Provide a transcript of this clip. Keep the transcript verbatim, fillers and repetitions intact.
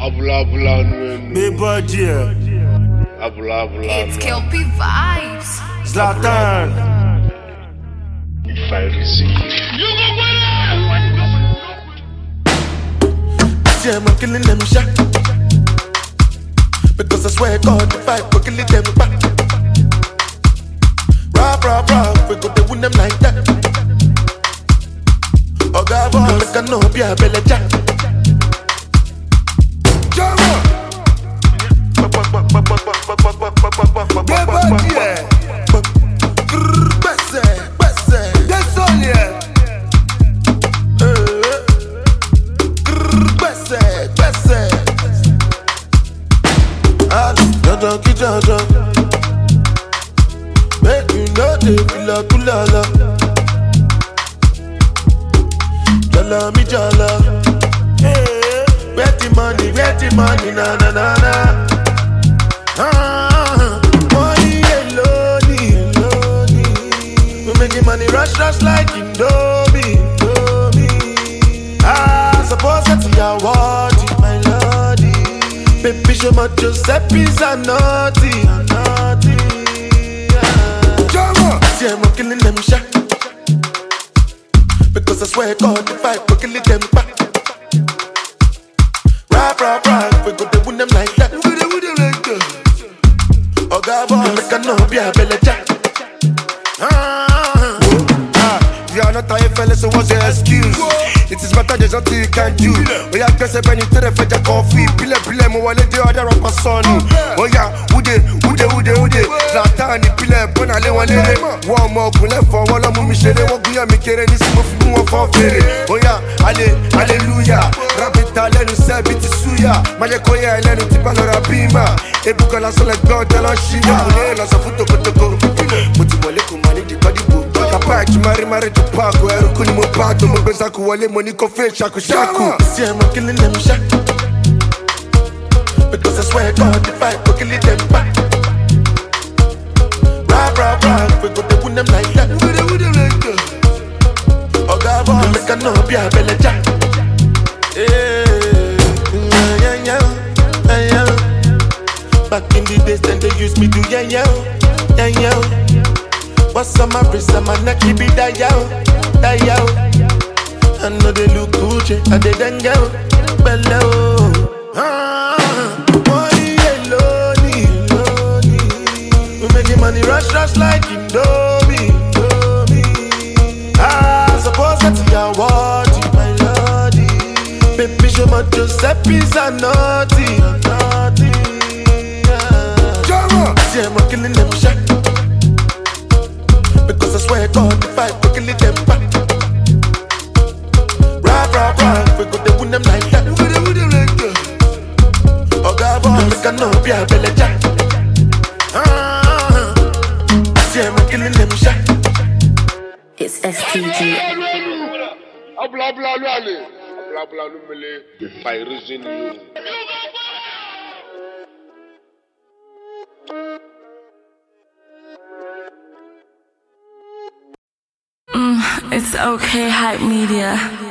Abula abula no. Big budget. Abula abula. It's Kelpie Vibes. Zlatan. If I receive. You go win it. Yeah, I'm killing them shot. Because I swear God, if I go killing them back. Rah, rah, rah, we go to win them like that. Oh God, boy, make a no be a belly jack. Junkie Jojo, make you know they feel like kulala. Jala mi jala, where the money, where the money, na na na na. Ah, money alone, alone. We making money rush, rush like Indomie, Indomie. Ah, suppose that's your word, my lordy. Baby, show my Giuseppe's a naughty, a naughty. Yeah. See, I'm killing them shot. Because I swear God, if I go killing them back. Rah, rah, rah, we go to win them like that. We go to win them like that. Oh God, boy, make a no be a belly jack. Ah, ah, you are not a fella, so what's your excuse? It is better there's nothing you can do. Oh yeah, guess when you tell the fed your coffee. Pile pile mo wale de other rapper son. Oh yeah, ude ude ude ude. Zlatan ni pile bona le wale. One more kule for wala mu mi shere. Wo guya mi kere ni simo fi mu for fere. Oh yeah, ale hallelujah. Rapita le nu se biti suya. Maje koya le nu tipa lo rabima. Ebuka la sole god la shia. Ole la so futo kotoko. Muti wale kumani di body book. Kapa ki mari mari to park. Eru kuni mo pato mo benza ku wale. Money coffee, shaku shaku. See, I'm killing them shot. Because I swear God, if I go killing them back. Rah, rah, rah, we go to win them like that. We go to win them like that. Oh God, boy, make a no be a belly jack. Yeah, yeah, yeah, yeah, yeah. Back in the days, then they used me to yeah, yeah, yeah, yeah. What's on my wrist, on my neck, keep it that yeah, that yeah. I know they look Gucci, I they done go below. Ah, money alone, alone. We making money rush, rush like Indomie, Indomie. Ah, suppose that's your word, my lordy. Baby, show my Giuseppe's a naughty, a naughty. Ah. See, I'm killing them shot. Because I swear God, if I go killing them back. We go to win them like that. We go to win them like that. Oh God, boy, make a no be a belly jack. Ah, see, I'm killing them shot. It's S T G. Abla abla lale, abla abla lumele. If I reason you. Mm, it's okay, hype media.